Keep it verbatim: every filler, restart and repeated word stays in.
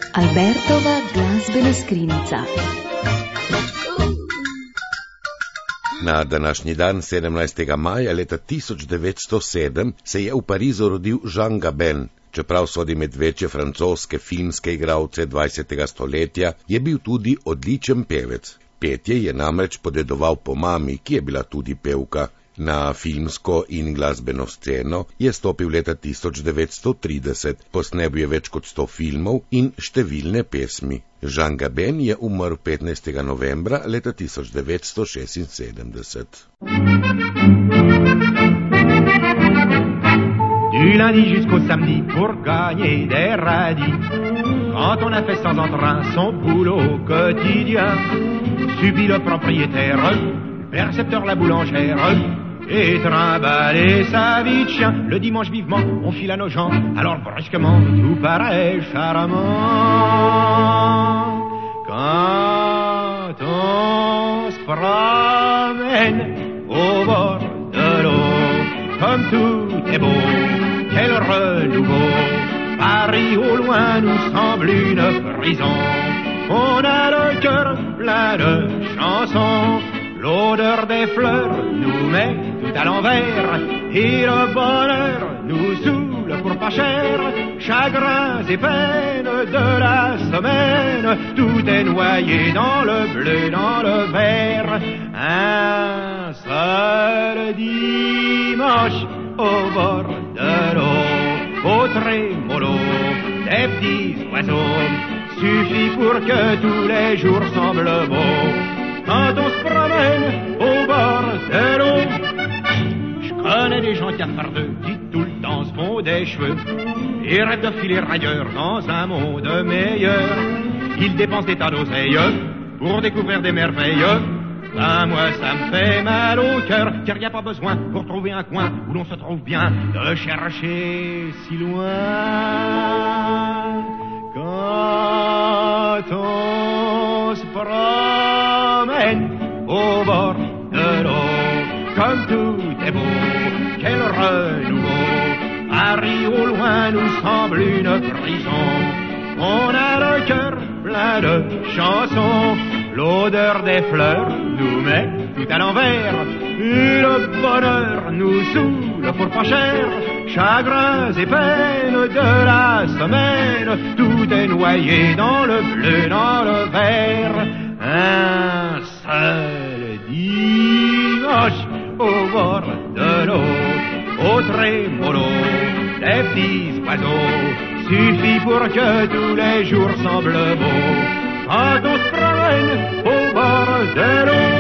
Albertova glazbena skrinjica. Na današnji dan, sedemnajstega maja leta tisoč devetsto sedem, se je v Parizu rodil Jean Gabin. Čeprav sodi med večje francoske filmske igralce dvajsetega stoletja, je bil tudi odličen pevec. Petje je namreč podedoval po mami, ki je bila tudi pevka. Na filmsko in glasbeno sceno je stopil leta tisoč devetsto trideset, posnel je več kot sto filmov in številne pesmi. Jean Gabin je umrl petnajstega novembra leta tisoč devetsto šestinsedemdeset. Du lundi jusqu'au samedi pour gagner des radis. Quand on a fait sans entrain son boulot quotidien, subit le propriétaire, le percepteur, la boulangère, et trimballer sa vie de chien. Le dimanche vivement, on file à nos gens, alors brusquement tout paraît charmant. Quand on se promène au bord de l'eau, comme tout est beau, quel renouveau. Paris au loin nous semble une prison. On a le cœur plein de chansons. L'odeur des fleurs nous met tout à l'envers. Et le bonheur nous saoule pour pas cher. Chagrins et peines de la semaine, tout est noyé dans le bleu, dans le vert. Un seul dimanche au bord de l'eau, au trémolo des petits oiseaux, suffit pour que tous les jours semblent beaux. Quand on se promène au bord de l'eau, je connais des gens cafardeux qui tout le temps se font des cheveux et rêvent de filer ailleurs dans un monde meilleur. Ils dépensent des tas d'oseille pour découvrir des merveilles. Ben moi ça me fait mal au cœur, car y a pas besoin pour trouver un coin où l'on se trouve bien de chercher si loin. Quand on se promène au bord de l'eau, comme tout est beau, quel renouveau. Paris au loin nous semble une prison. On a le cœur plein de chansons. L'odeur des fleurs nous met tout à l'envers. Et le bonheur nous saoule pour pas cher. Chagrins et peines de la semaine, tout est noyé dans le bleu, dans le vert. Un seul dimanche au bord de l'eau, au trémolo des petits oiseaux, suffit pour que tous les jours semblent beaux. Quand on se promène au bord de l'eau.